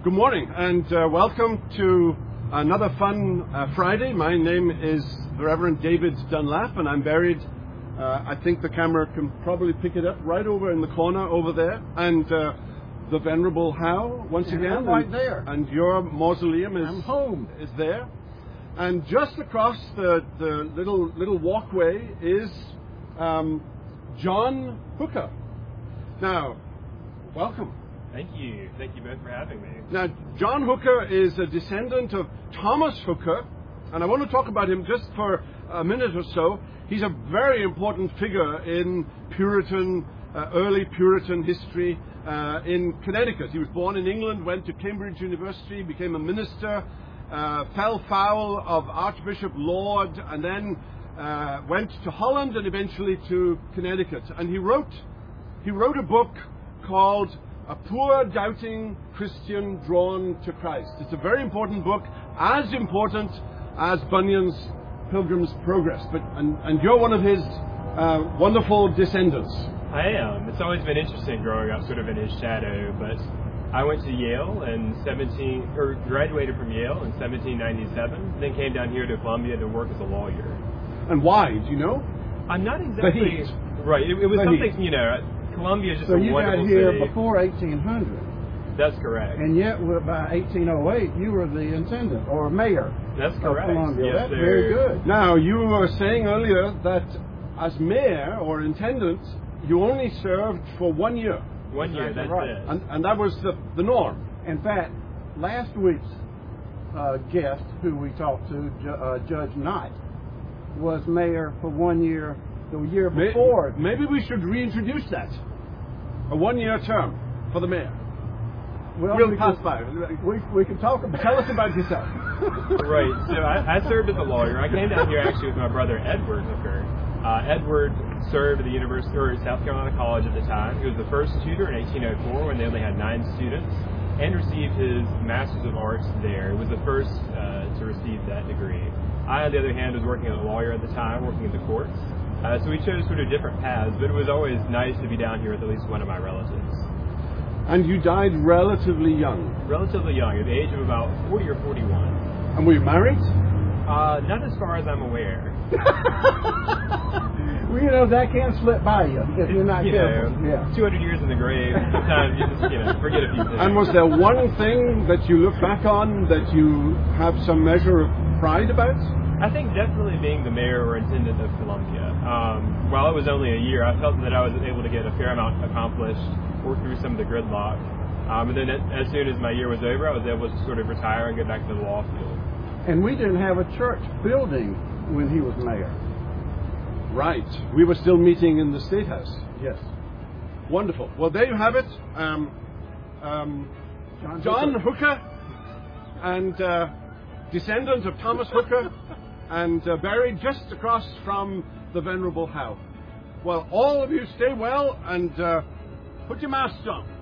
Good morning and welcome to another fun Friday. My name is the Reverend David Dunlap and I'm buried, I think the camera can probably pick it up right over in the corner over there. And the Venerable Howe, once again. I'm right there. And your mausoleum I'm home. Is there. And just across the little walkway is John Hooker. Now, welcome. Thank you. Thank you both for having me. Now, John Hooker is a descendant of Thomas Hooker, and I want to talk about him just for a minute or so. He's a very important figure in early Puritan history in Connecticut. He was born in England, went to Cambridge University, became a minister, fell foul of Archbishop Laud, and then went to Holland and eventually to Connecticut. And he wrote a book called A Poor Doubting Christian Drawn to Christ. It's a very important book, as important as Bunyan's Pilgrim's Progress. And you're one of his wonderful descendants. I am. It's always been interesting growing up sort of in his shadow, but I went to Yale graduated from Yale in 1797, then came down here to Columbia to work as a lawyer. And why? Do you know? I'm not exactly... Right. It was something, Columbia is just a wonderful city. So you got here before 1800. That's correct. And yet, by 1808, you were the intendant or mayor. That's correct. Of Columbia. Yes, That's very good. Now, you were saying earlier that as mayor or intendant, you only served for 1 year. 1 year, that's right. it. And that was the norm. In fact, last week's guest, who we talked to, Judge Knight, was mayor for 1 year. The year before. Maybe we should reintroduce that. A 1 year term for the mayor. Well, we'll pass by. We can talk about. Tell us about yourself. Right. So I served as a lawyer. I came down here actually with my brother Edward Hooker. Edward served at the University or South Carolina College at the time. He was the first tutor in 1804 when they only had 9 students, and received his Master's of Arts there. He was the first to receive that degree. I, on the other hand, was working as a lawyer at the time, working in the courts. So we chose sort of different paths, but it was always nice to be down here with at least one of my relatives. And you died relatively young? Relatively young, at the age of about 40 or 41. And were you married? Not as far as I'm aware. Well, that can slip by you if you're not careful. 200 years in the grave, sometimes you just, forget a few things. And was there one thing that you look back on that you have some measure of pride about? I think definitely being the mayor or intendant of Columbia. While it was only a year, I felt that I was able to get a fair amount accomplished, work through some of the gridlock. And then as soon as my year was over, I was able to sort of retire and get back to the law field. And we didn't have a church building when he was mayor. Right. We were still meeting in the State House. Yes. Wonderful. Well, there you have it. John Hooker and descendant of Thomas Hooker and buried just across from the Venerable Howe. Well, all of you stay well and put your masks on.